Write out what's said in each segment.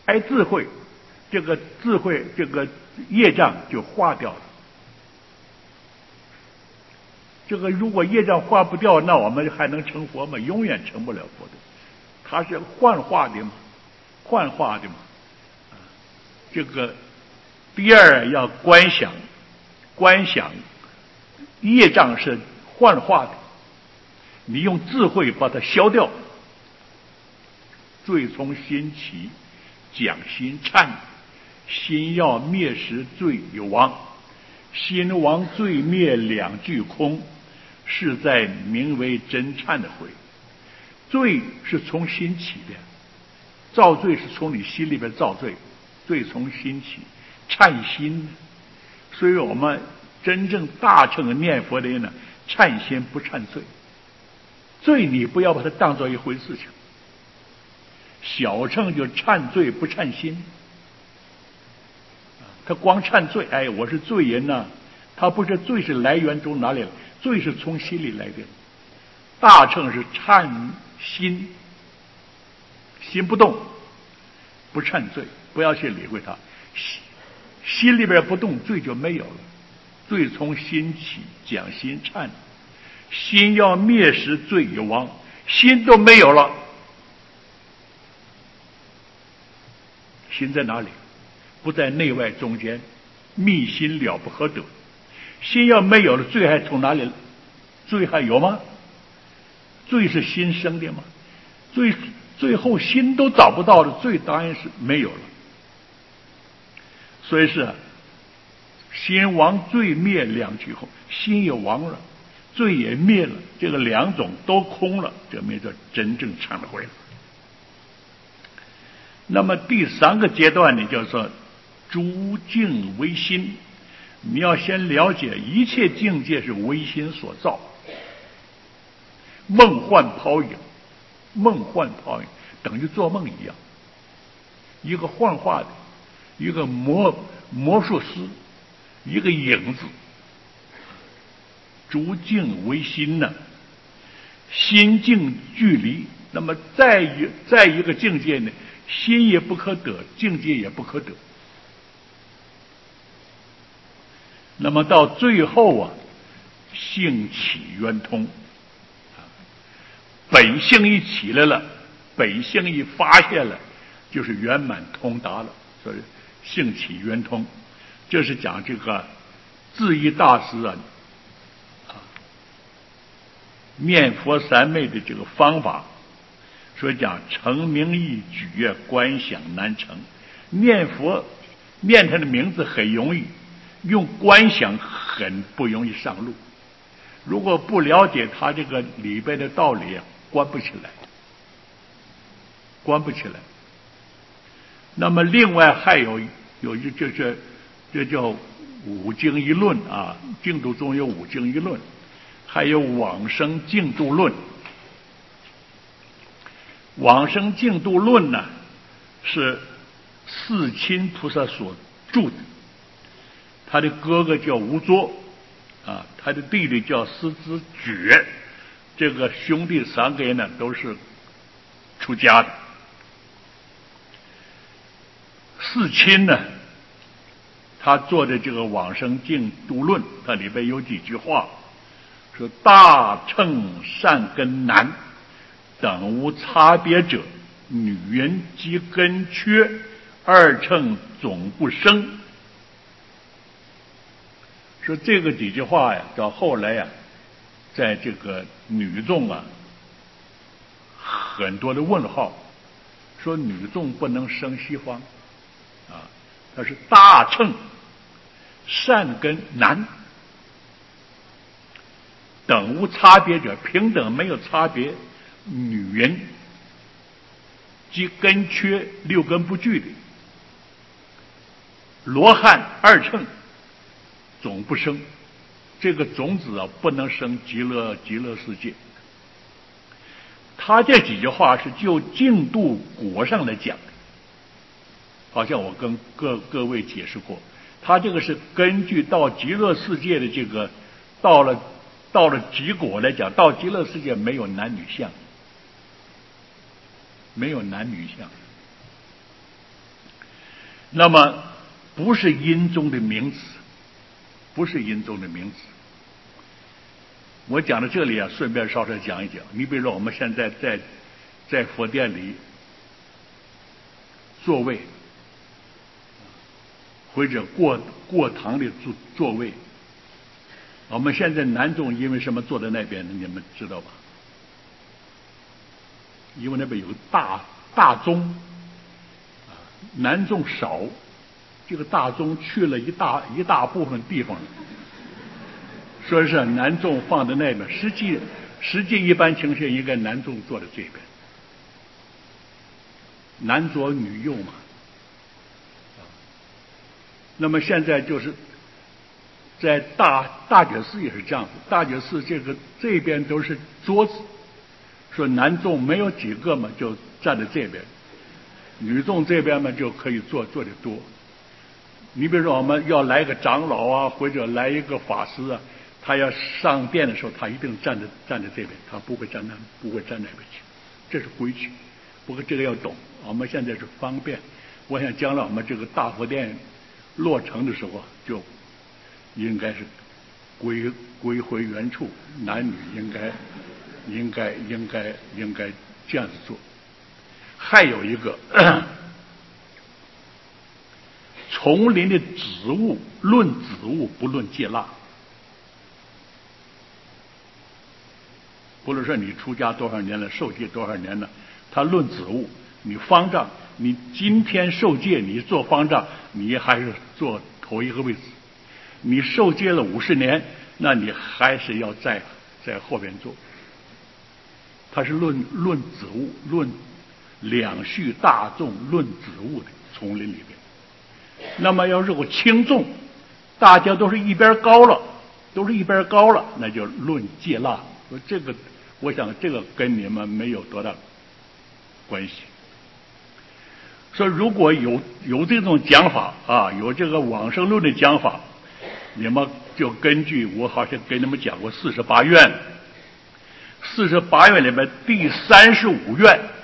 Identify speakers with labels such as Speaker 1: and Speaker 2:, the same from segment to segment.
Speaker 1: 爱智慧，这个智慧这个业障就化掉了。这个如果业障化不掉，那我们还能成佛吗？永远成不了佛的。它是幻化的嘛，幻化的嘛。这个第二要观想，观想业障是幻化的，你用智慧把它消掉。罪从心起，讲心忏，心要灭时罪有亡，心亡罪灭两俱空，是在名为真忏的悔。罪是从心起的，造罪是从你心里边造罪，罪从心起，忏心。所以我们真正大乘念佛的人呢，忏心不忏罪。罪你不要把它当作一回事情，小乘就忏罪不忏心。他光忏罪，哎，我是罪人呐，他不是罪是来源从哪里来？罪是从心里来的。大乘是忏心，心不动，不忏罪，不要去理会它。心里边不动，罪就没有了。罪从心起，讲心忏，心要灭时罪有亡，心都没有了，心在哪里？不在内外中间，密心了不可得。心要没有了，罪还从哪里？罪还有吗？罪是心生的吗？最后心都找不到了，罪当然是没有了。所以是心亡罪灭两俱空，心也亡了，罪也灭了，这个两种都空了，这没叫真正忏悔了。那么第三个阶段呢，叫做诸境唯心。你要先了解一切境界是唯心所造，梦幻泡影，梦幻泡影等于做梦一样，一个幻化的，一个魔术师，一个影子。诸境唯心呢，心境距离。那么再一个境界呢，心也不可得，境界也不可得。那么到最后啊，性起圆通，本性一起来了，本性一发现了，就是圆满通达了。所以性起圆通，这是讲这个智义大师念佛三昧的这个方法。所以讲成名易举，观想难成。念佛念他的名字很容易，用观想很不容易上路。如果不了解他这个里边的道理啊，观不起来，观不起来。那么另外还有这叫五经一论啊，净土中有五经一论，还有往生净土论。往生净土论呢，是世亲菩萨所著的，他的哥哥叫无作啊，他的弟弟叫师之觉，这个兄弟三个人呢都是出家的。世亲呢，他做的这个往生净土论，它里边有几句话，说大乘善根难，等无差别者，女人及根缺，二乘总不生。说这个几句话呀，到后来呀，在这个女众啊，很多的问号，说女众不能生西方啊，它是大乘善根难，等无差别者，平等没有差别。女人及根缺，六根不具的罗汉二乘总不生，这个种子啊不能生极乐世界。他这几句话是就净土果上来讲的，好像我跟各位解释过，他这个是根据到极乐世界的这个到了极果来讲，到极乐世界没有男女相，没有男女相。 那么不是音中的名词，不是音中的名词。我讲到这里啊，顺便稍稍讲一讲。你比如说，我们现在在佛殿里座位，或者过堂的座位，我们现在南众因为什么坐在那边呢？你们知道吧？因为那边有个大宗，南众少，这个大宗去了一大部分地方，说是南众放在那边，实际一般情形应该南众坐在这边，男左女右嘛。那么现在就是在大觉寺也是这样子，大觉寺这边都是桌子，说男众没有几个嘛，就站在这边，女众这边嘛就可以坐的多。你比如说我们要来个长老啊，或者来一个法师啊，他要上殿的时候，他一定站在这边，他不会站那边去，这是规矩。不过这个要懂，我们现在是方便。我想将来我们这个大佛殿落成的时候，就应该是归回原处，男女应该这样子做。还有一个，丛林的植物论植物，不论芥辣。不论说你出家多少年了，受戒多少年了，他论植物，你方丈，你今天受戒，你做方丈，你还是坐头一个位置。你受戒了50年，那你还是要在后边坐。他是论植物，论两序大众，论植物的丛林里边。那么要是个轻重，大家都是一边高了，那就论芥辣。说这个，我想这个跟你们没有多大关系。说如果有这种讲法啊，有这个往生论的讲法，你们就根据我好像给你们讲过48愿里面第35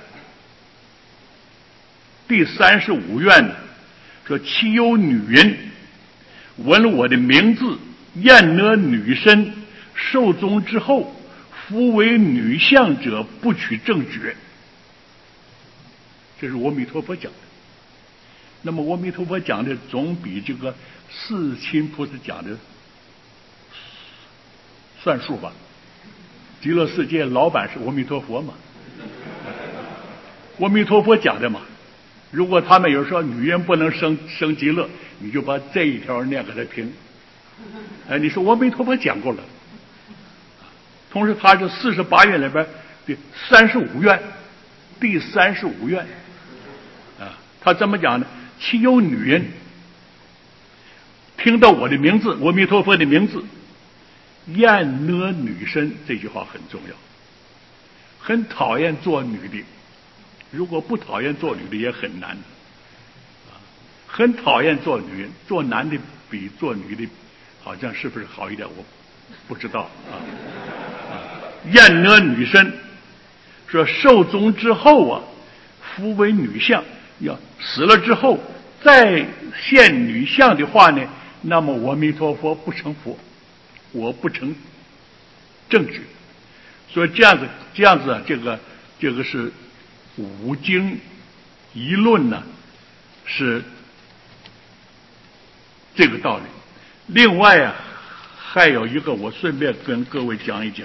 Speaker 1: 愿说，其有女人闻我的名字，厌得女身，寿终之后，夫为女相者，不取正觉。这是阿弥陀佛讲的。那么阿弥陀佛讲的总比这个世亲菩萨讲的算数吧。极乐世界老板是阿弥陀佛嘛，阿弥陀佛讲的嘛。如果他们有说女人不能生极乐，你就把这一条念给他听。你说阿弥陀佛讲过了。同时他是48愿里边的35愿，第35愿他怎么讲呢？其有女人听到我的名字，阿弥陀佛的名字，厌得女身，这句话很重要。很讨厌做女的，如果不讨厌做女的也很难。很讨厌做女人，做男的比做女的好像是不是好一点？我不知道厌得女身，说寿终之后啊，夫为女相，要死了之后再现女相的话呢，那么阿弥陀佛不成佛，我不成正觉。所以这样子啊，这个是五经一论呢，是这个道理。另外啊，还有一个我顺便跟各位讲一讲。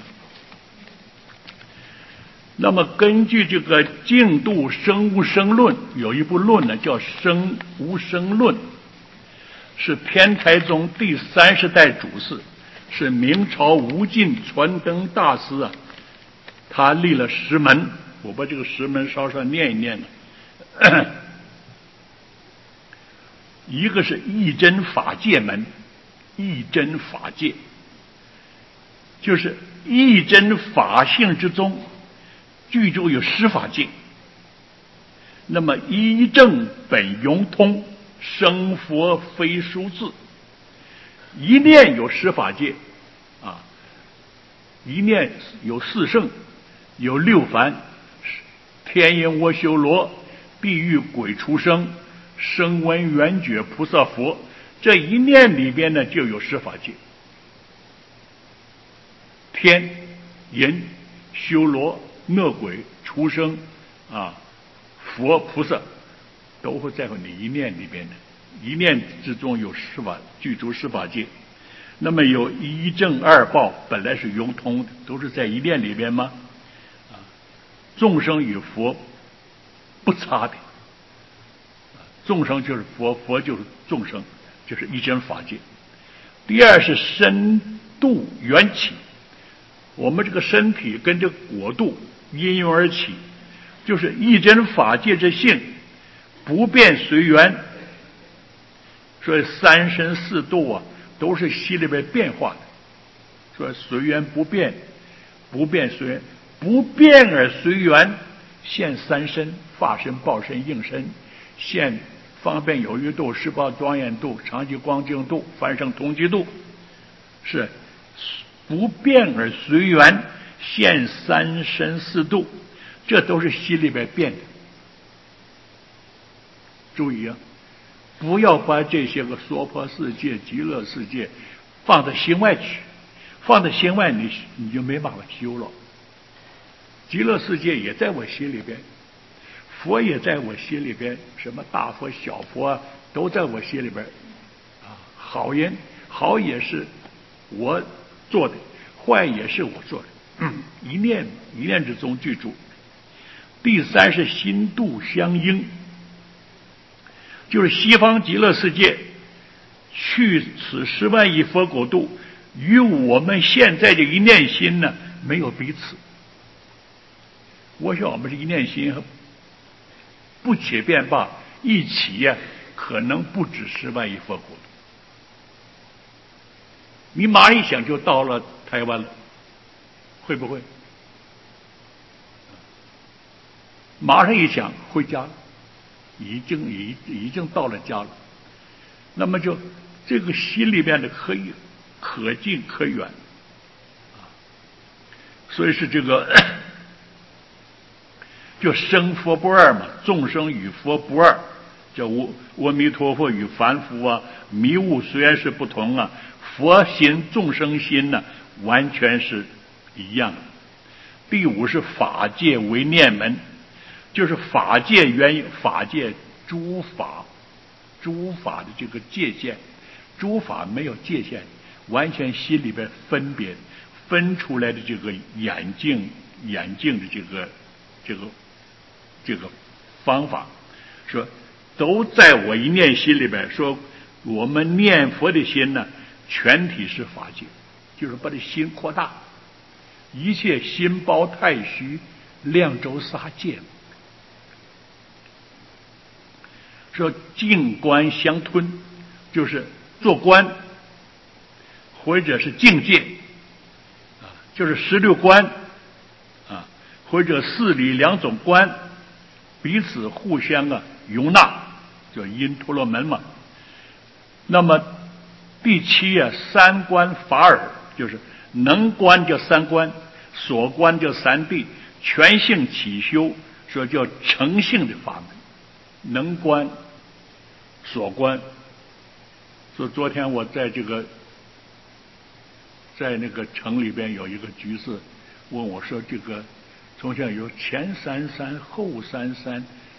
Speaker 1: 那么根据这个净度生无生论，有一部论呢叫生无生论，是天台宗第30代祖师，是明朝无尽传灯大师啊，他立了10门，我把这个10门稍稍念一念呢。一个是义真法界门，义真法界就是义真法性之中具足有10法界。那么一正本融通，生佛非数字，一念有10法界一念有4圣，有6凡，天音阿修罗，地狱鬼畜生， 声闻缘觉菩萨佛，这一念里边呢就有十法界，天、人、修罗、恶鬼、畜生佛、菩萨都会在你一念里边的，一念之中有十法，具足十法界。那么有一正二报，本来是融通的，都是在一念里边吗？众生与佛不差别，众生就是佛，佛就是众生，就是一真法界。第二是身度缘起，我们这个身体跟这果度因缘而起，就是一真法界之性，不变随缘。所以三身四度都是心里边变化的。说随缘不变，不变随缘，不变而随缘，现三身：法身、报身、应身。现方便有余度、十报庄严度、常寂光净度、凡圣同居度，是不变而随缘，现三身四度，这都是心里边变的。注意不要把这些个娑婆世界、极乐世界放到心外去，放到心外你就没办法修了。极乐世界也在我心里边，佛也在我心里边，什么大佛小佛都在我心里边好人好也是我做的，坏也是我做的，一念一念之中具足。第三是心度相应，就是西方极乐世界去此10万亿佛国度，与我们现在这一念心呢没有彼此。我想我们这一念心不且便罢，一起可能不止10万亿佛国度。你马上一想就到了台湾了，会不会？马上一想回家了，已经到了家了。那么就这个心里面的可近可远，所以是这个就生佛不二嘛，众生与佛不二，叫阿弥陀佛与凡夫迷雾虽然是不同佛心众生心呢完全是一样的。第五是法界为念门，就是法界法界诸法的这个界限，诸法没有界限，完全心里边分出来的这个眼镜的这个方法，说都在我一念心里边。说我们念佛的心呢，全体是法界，就是把这心扩大，一切心包太虚，量周撒界。说静观相吞，就是做观，或者是境界就是16观或者4理2种观，彼此互相容纳，叫因陀罗门嘛。那么第7三观法尔，就是能观叫三观，所观叫三谛，全性起修，说叫成性的法门。能观所观，说昨天我在那个城里边有一个居士问我说，这个从前有前三三后三三，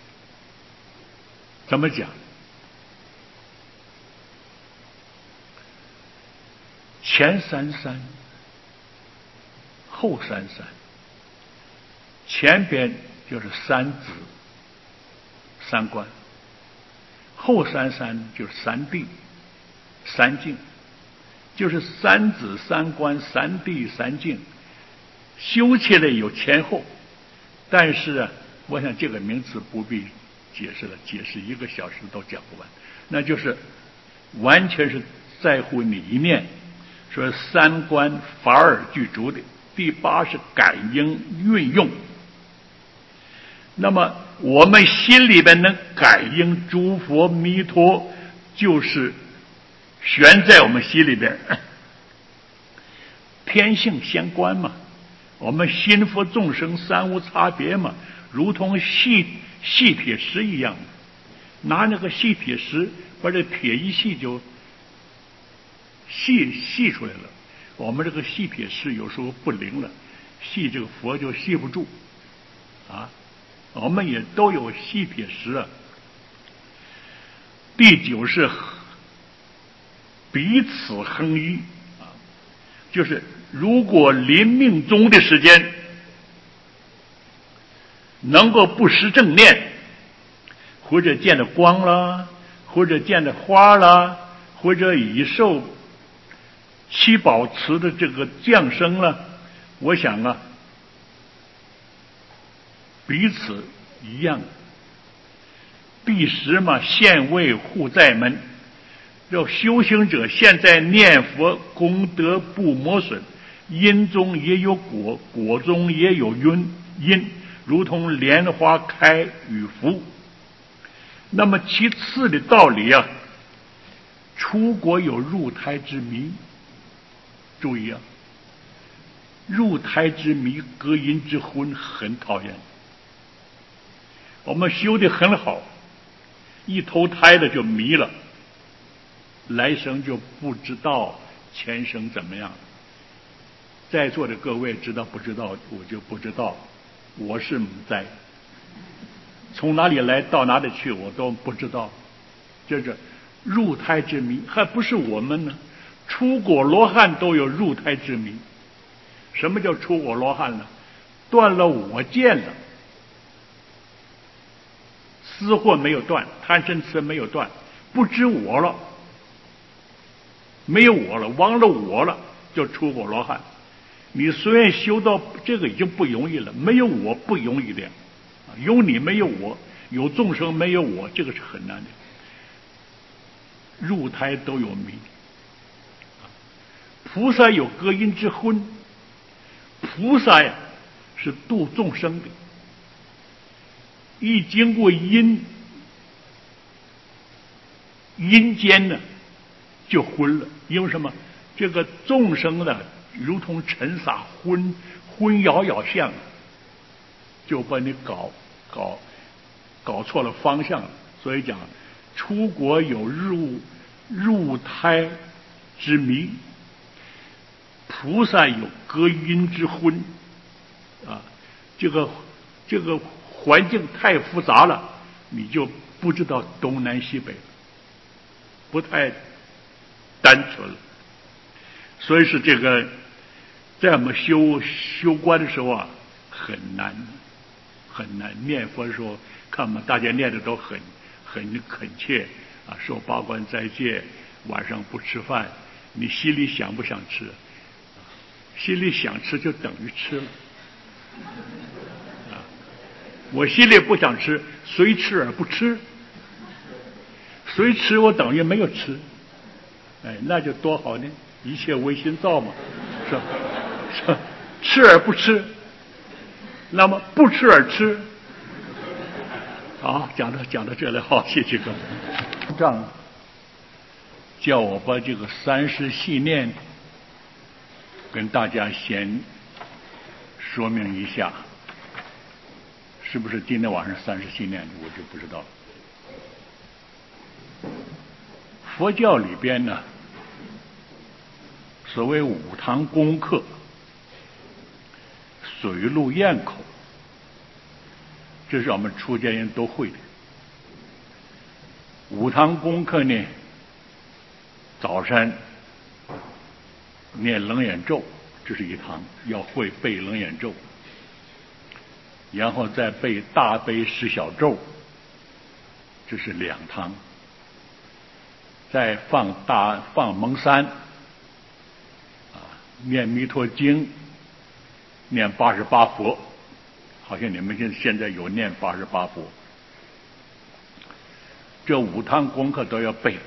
Speaker 1: 怎么讲？前三三后三三，前边就是三子三观，后三三就是三谛三境，就是三子三观三谛三境，修起来有前后。但是我想这个名词不必解释了，解释1个小时都讲不完。那就是完全是在乎你一念，说三观法尔具足的。第8是感应运用，那么我们心里边能感应诸佛弥陀，就是悬在我们心里边，天性相关嘛。我们心佛众生三无差别嘛，如同细铁石一样， 拿那个细撇石把这撇一细就细出来了。我们这个细撇石有时候不灵了，细这个佛就细不住啊。我们也都有细撇石啊。第九是彼此亨依啊，就是如果临命终的时间能够不失正念，或者见着光了，或者见着花了，或者已受七宝池的这个降生了，我想啊，彼此一样。第十嘛，现为护在门。要修行者现在念佛，功德不磨损，因中也有果，果中也有因，如同莲花开与福。那么其次的道理啊，出国有入胎之谜。注意啊，入胎之谜、隔阴之婚很讨厌。我们修得很好，一投胎的就迷了，来生就不知道前生怎么样。在座的各位知道不知道？我就不知道，我是母灾，从哪里来到哪里去我都不知道。这是入胎之谜，还不是我们呢？出果罗汉都有入胎之谜。什么叫出果罗汉呢？断了我见了，私货没有断，贪嗔痴没有断，不知我了，没有我了，忘了我了，叫出果罗汉。你虽然修到这个已经不容易了，没有我不容易的，有你没有我，有众生没有我，这个是很难的。入胎都有谜。菩萨有隔阴之婚，菩萨呀是度众生的，一经过阴间呢就昏了。因为什么？这个众生呢如同尘撒，昏摇摇相，就把你搞错了方向了。所以讲出国有入胎之谜，菩萨有隔阴之婚啊。这个环境太复杂了，你就不知道东南西北，不太单纯了。所以是这个在我们修观的时候啊，很难。念佛的时候，看我们大家念的都很恳切啊，受八关斋戒，晚上不吃饭，你心里想不想吃？心里想吃就等于吃了啊。我心里不想吃，虽吃而不吃，虽吃我等于没有吃，哎，那就多好呢，一切唯心造嘛，是吧？吃而不吃，那么不吃而吃。好，讲到这里，好，谢谢各位。让叫我把这个三世系念跟大家先说明一下，是不是今天晚上三世系念我就不知道了。佛教里边呢，所谓五堂功课，水陆咽口，这是我们出家人都会的。五堂功课呢，早晨念楞严咒，这是一堂，要会背楞严咒，然后再背大悲十小咒，这是两堂，再放蒙三啊，念弥陀经，念88佛，好像你们现在有念88佛。这五堂功课都要背，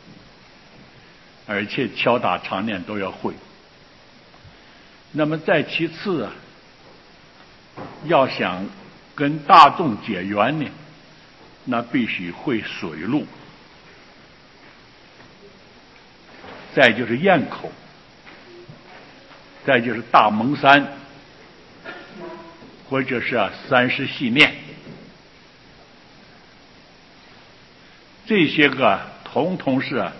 Speaker 1: 而且敲打常念都要会。那么再其次啊，要想跟大众结缘呢，那必须会水路，再就是咽口，再就是大蒙三，或者是三世系念。 这些个统统是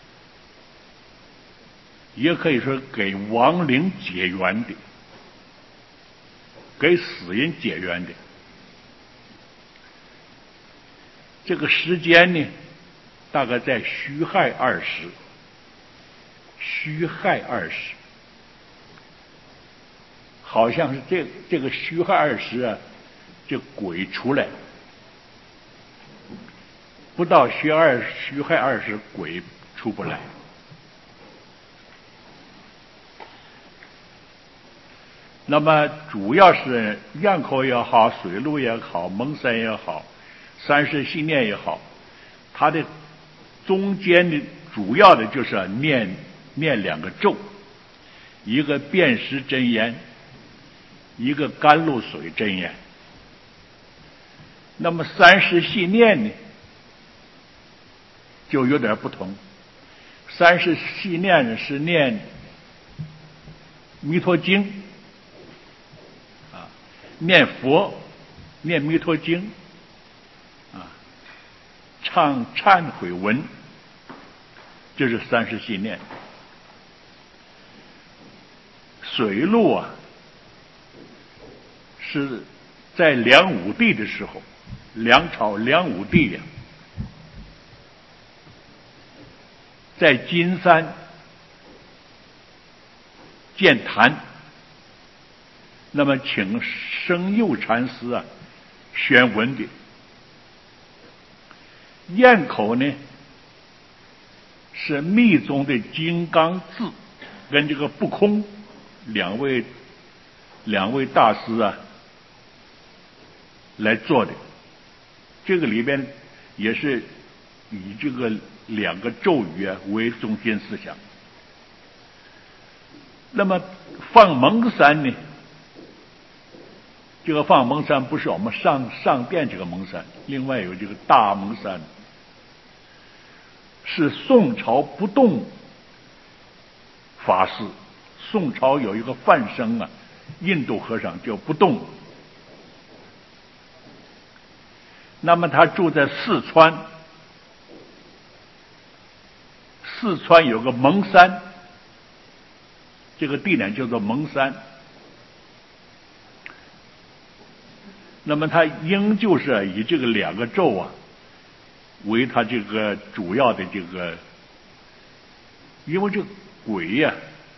Speaker 1: 也可以说给亡灵解缘的，给死人解缘的。这个时间呢，大概在戌亥20，戌亥20，好像是这个戌亥20啊，这鬼出来，不到戌亥20，鬼出不来。那么主要是堰口也好，水路也好，蒙山也好，三世信念也好，它的中间的主要的就是念2个咒，一个辨识真言，一个甘露水真言。那么三世信念呢，就有点不同。三世信念呢是念弥陀经啊，念佛，念弥陀经啊，唱忏悔文，这是三世信念。水路啊，是在梁武帝的时候，梁朝梁武帝呀，在金山建坛，那么请生佑禅师啊宣文的。堰口呢是密宗的金刚智跟这个不空两位大师啊来做的，这个里边也是以这个2个咒语啊为中心思想。那么放蒙山呢，这个放蒙山不是我们上殿这个蒙山，另外有这个大蒙山，是宋朝不动法师。宋朝有一个范生啊，印度和尚叫不动，那么他住在四川，四川有个蒙山，这个地点叫做蒙山。那么他应就是以这个2个咒啊为他这个主要的这个，因为这个鬼呀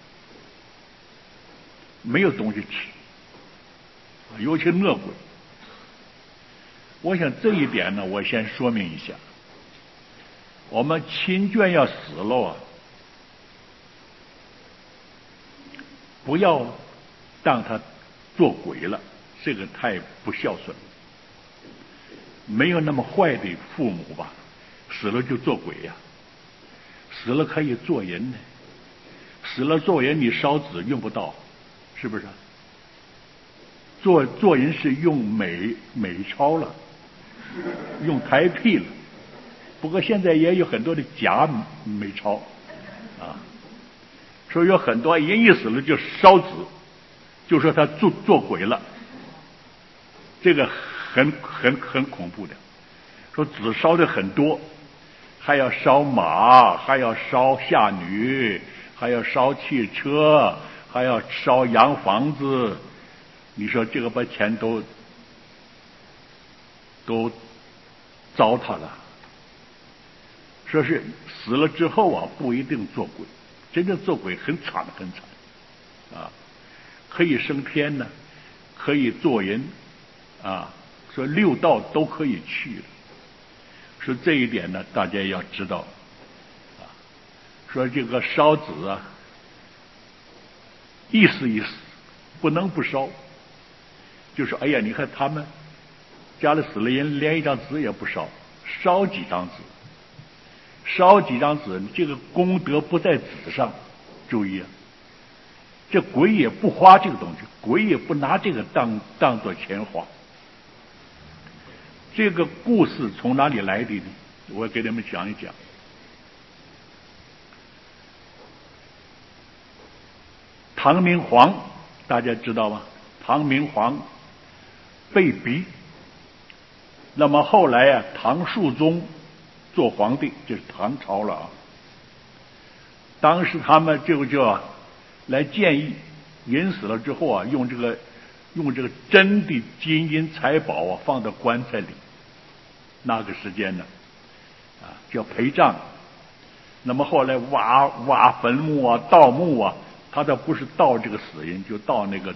Speaker 1: 没有东西吃，尤其恶鬼。我想这一点呢，我先说明一下。我们亲眷要死了啊，不要让他做鬼了，这个太不孝顺了。没有那么坏的父母吧，死了就做鬼呀，死了可以做人呢，死了做人你烧纸用不到，是不是？做人是用美钞了，用台币了。不过现在也有很多的假美钞啊，所以有很多人一死了就烧纸，就说他做鬼了，这个很恐怖的。说纸烧的很多，还要烧马，还要烧下女，还要烧汽车，还要烧洋房子。你说这个把钱都糟蹋了。说是死了之后啊，不一定做鬼，真正做鬼很惨啊，可以升天呢，可以做人啊，说6道都可以去了。说这一点呢，大家要知道啊。说这个烧纸啊，意思不能不烧。就说哎呀，你看他们家里死了人，连一张纸也不烧，烧几张纸，这个功德不在纸上。注意啊，这鬼也不花这个东西，鬼也不拿这个当做钱花。这个故事从哪里来的呢？我给你们讲一讲。唐明皇大家知道吗？唐明皇被逼，那么后来啊，唐肃宗做皇帝，这是唐朝了啊。当时他们就来建议，人死了之后啊，用这个真的金银财宝啊放到棺材里。那个时间呢，叫陪葬。那么后来挖坟墓啊、盗墓啊，他倒不是盗这个死人，就盗那个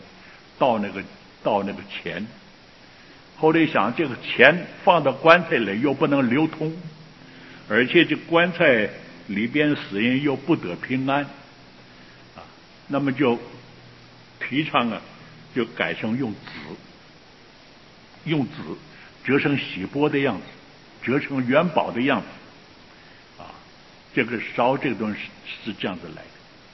Speaker 1: 钱。后来想，这个钱放到棺材里又不能流通，而且这棺材里边死人又不得平安，那么就提倡就改成用纸折成锡箔的样子，折成元宝的样子，这个烧这个东西是这样子来的。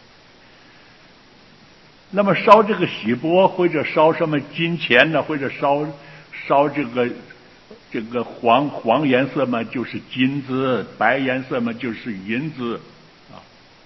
Speaker 1: 那么烧这个锡箔，或者烧什么金钱呢，或者烧这个黄颜色嘛，就是金子；白颜色嘛，就是银子啊。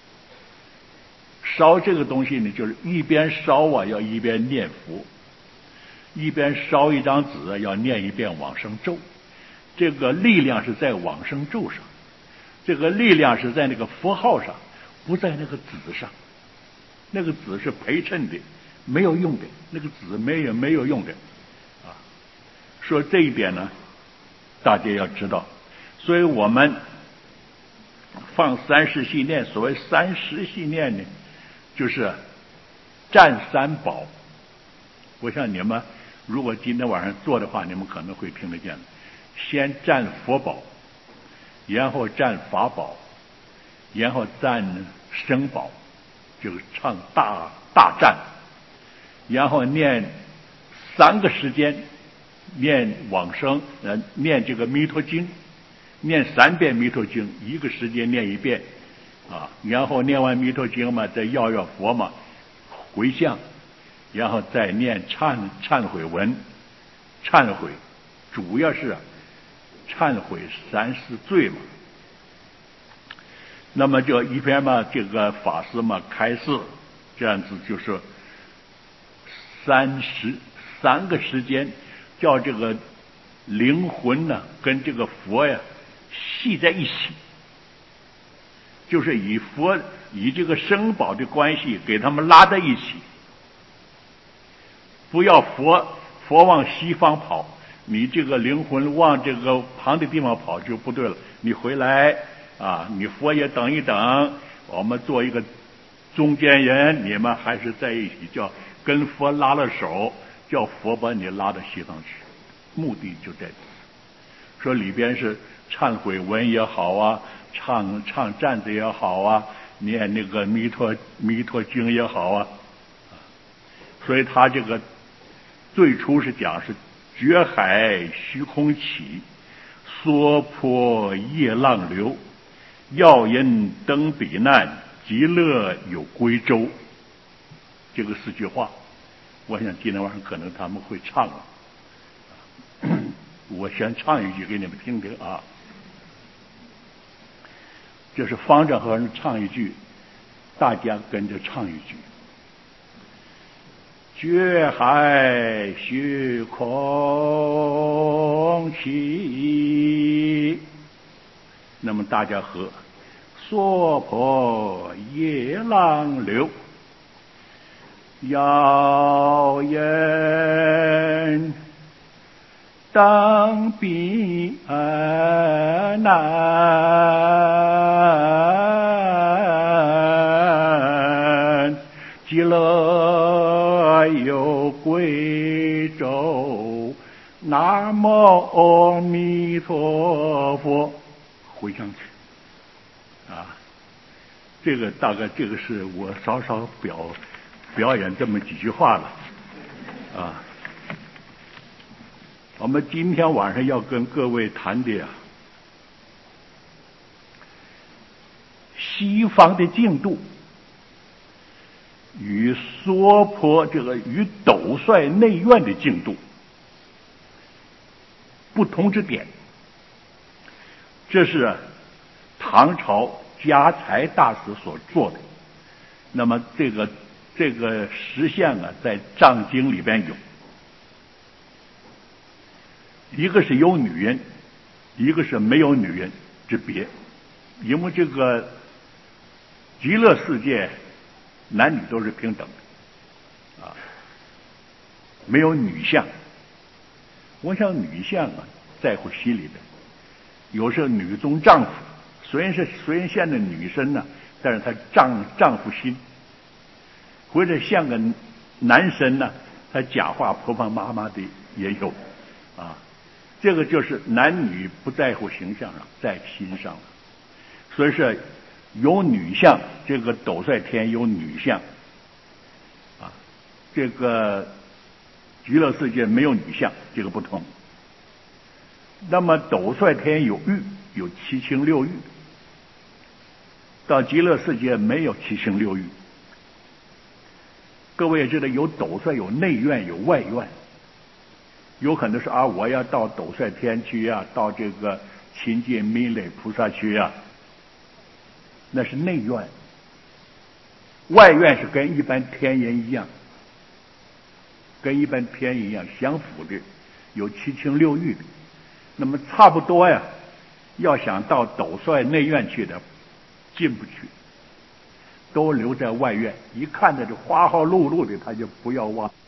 Speaker 1: 烧这个东西呢，就是一边烧要一边念佛，一边烧一张纸要念一遍往生咒。这个力量是在往生咒上，这个力量是在那个符号上，不在那个纸上。那个纸是陪衬的，没有用的，那个纸没有用的啊。说这一点呢，大家要知道。所以我们放三世系念，所谓三世系念呢，就是占三宝。我想你们如果今天晚上做的话，你们可能会听得见。先占佛宝，然后占法宝，然后占生宝，就是唱大战，然后念3个时间，念往生，念这个弥陀经，念3遍弥陀经，1个时间念1遍然后念完弥陀经嘛，再要佛嘛，回向，然后再念忏悔文，忏悔主要是忏悔3世罪嘛。那么就一边嘛，这个法师嘛开示，这样子就是3个时间，叫这个灵魂呢跟这个佛呀系在一起，就是以这个生宝的关系给他们拉在一起，不要佛往西方跑，你这个灵魂往这个旁的地方跑就不对了，你回来你佛也等一等，我们做一个中间人，你们还是在一起，叫跟佛拉了手，叫佛把你拉到西方去，目的就在此。说里边是忏悔文也好啊，唱站子也好啊，念那个弥陀经也好啊，所以他这个最初是讲是觉海虚空起，娑婆业浪流，要人登彼难，极乐有归舟。这个4句话，我想今天晚上可能他们会唱了。我先唱一句给你们听听啊。就是方丈和尚唱一句，大家跟着唱一句。觉海虚空起，那么大家和娑婆业浪流，要人登彼难，极乐有归舟。南无阿弥陀佛，回上去这个大概这个是我稍稍表演这么几句话了我们今天晚上要跟各位谈的西方的净土与娑婆与斗率内院的净土不同之点。这是唐朝迦才大师所做的。那么这个实相在藏经里边有，一个是有女人，一个是没有女人， 之别。因为这个极乐世界男女都是平等的啊，没有女相。我想女相啊，在乎心里的。有时候女中丈夫，虽然像个女生呢，但是她丈夫心，或者像个男生呢，他讲话婆婆妈妈的也有啊。这个就是男女不在乎形象上，在心上了。所以说有女相，这个斗率天有女相啊，这个极乐世界没有女相，这个不同。那么斗率天有欲，有七情六欲，到极乐世界没有七情六欲。各位也知道，有斗率，有内院，有外院。有很多说啊，我要到斗率天去啊，到这个勤戒弥勒菩萨去啊，那是内院。外院是跟一般天人一样，跟一般天人一样相符的，有七情六欲的。那么差不多呀，要想到斗率内院去的，进不去，都留在外院。一看着这花花碌碌的，他就不要忘。